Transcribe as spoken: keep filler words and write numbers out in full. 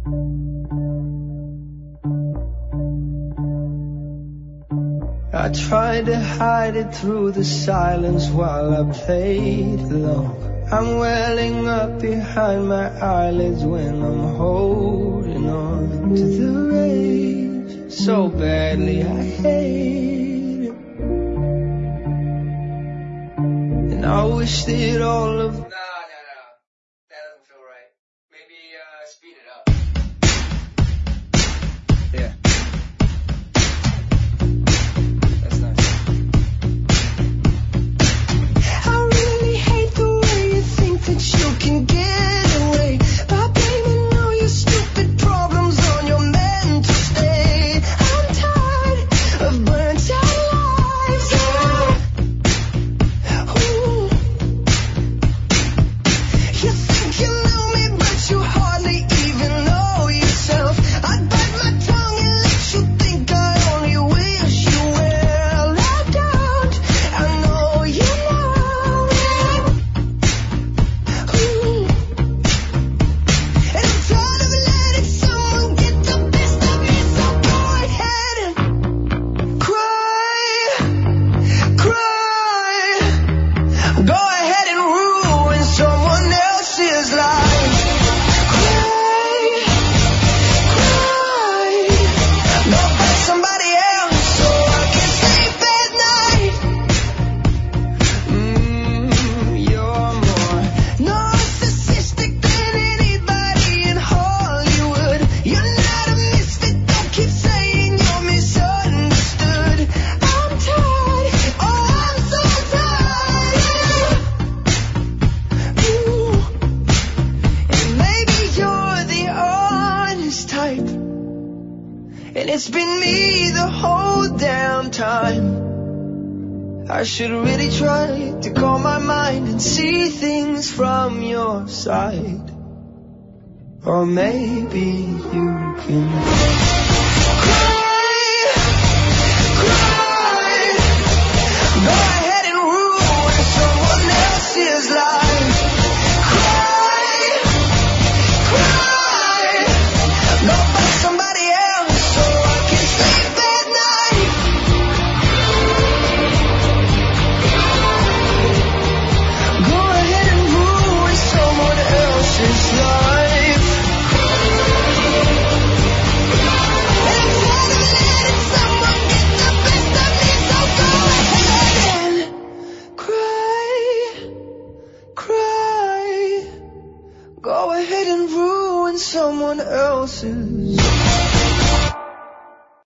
I tried to hide it through the silence while I played along. I'm welling up behind my eyelids when I'm holding on to the rage so badly I hate it. And I wish that all of... No, no, no. That doesn't feel right. Maybe uh, speed it up. Yeah. You can get away by blaming all your stupid problems on your mental state. I'm tired of burnt out lives. Ooh. You think you know me, but you hardly even know yourself. I'd bite my tongue and let you think I only wish you well. I don't, I know you know. It's been me the whole damn time. I should really try to calm my mind and see things from your side. Or maybe you can cry, cry. Go ahead and ruin someone else's life. Cry, cry. Go find somebody else. Go ahead and ruin someone else's